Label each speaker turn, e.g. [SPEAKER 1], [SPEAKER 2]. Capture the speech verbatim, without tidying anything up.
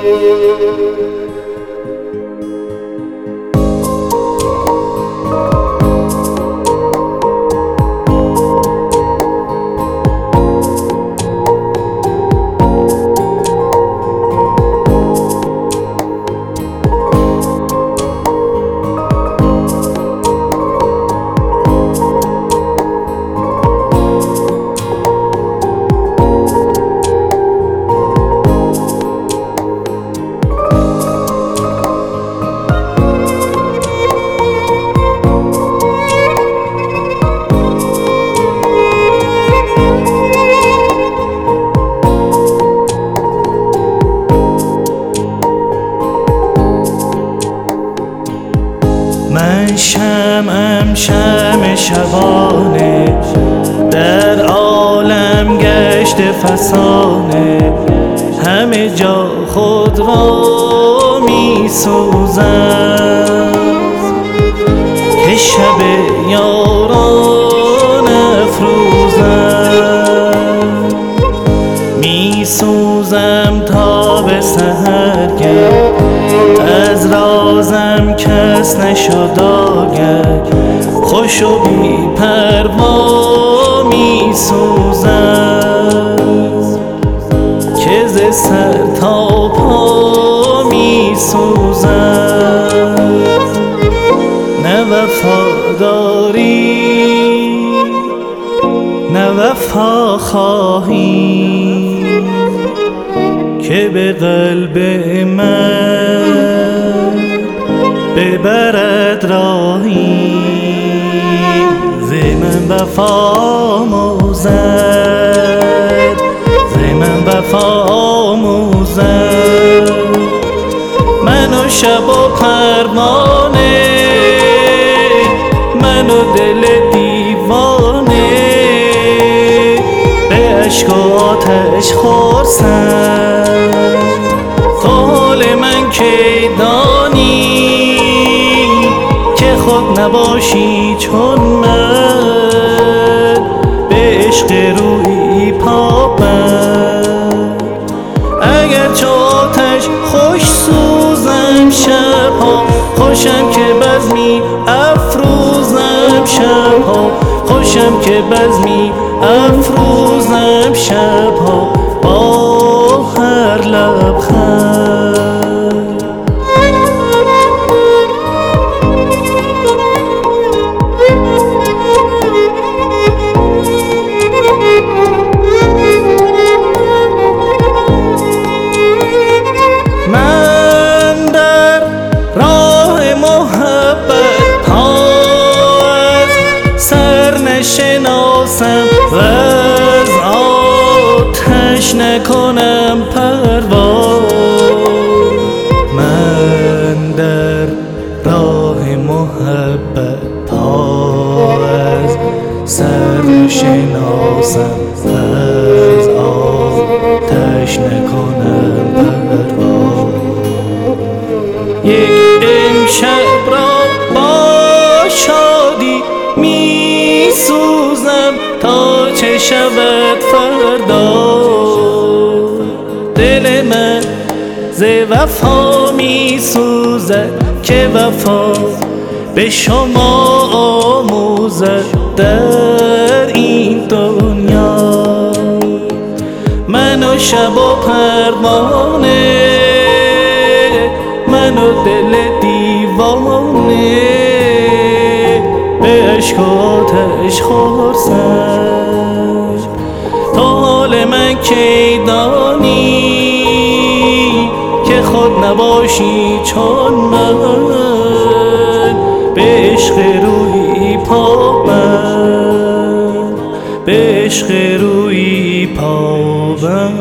[SPEAKER 1] من شمعم شمع شبانه، در عالم گشت فسانه، همه جا خود را می سوزم که شب یاران افروزم. می سوزم تا به سحرگه، از رازم کس نشد آگه، خوش و بی پروا می سوزم که ز سر تا پا می سوزم. نه وفاداری نه وفا خواهی که به قلب من ببرد راهی. ز من وفا آموزد، ز من وفا آموزد، من و شب و پروانه، من و دل دیوانه، به عشق و آتش خورسم. تو حال من کی دانی که خود نباشی چون من، به عشق روی پابند. اگر چو آتش خوش سوزم شبها، خوشم که بزمی افروزم شبها، خوشم که بزمی افروزم شبها با هر لبخند. من در راه محبت ها از سر نشناسم و از آتش نکنم پروا. من در راه محبت ها از سر نشناسم و از آتش نکنم پروا. یک امشب را با شادی می سوزم تا چه شود فردا. دل من ز وفا می سوزد که وفا به شما آموزد در این دنیا. من و شب و پروانه، من و دل دیوانه، به عشق و آتش خورسم. تو حال من کی دانی که خود نباشی چون من، به عشق روی پابند، به عشق روی پابند.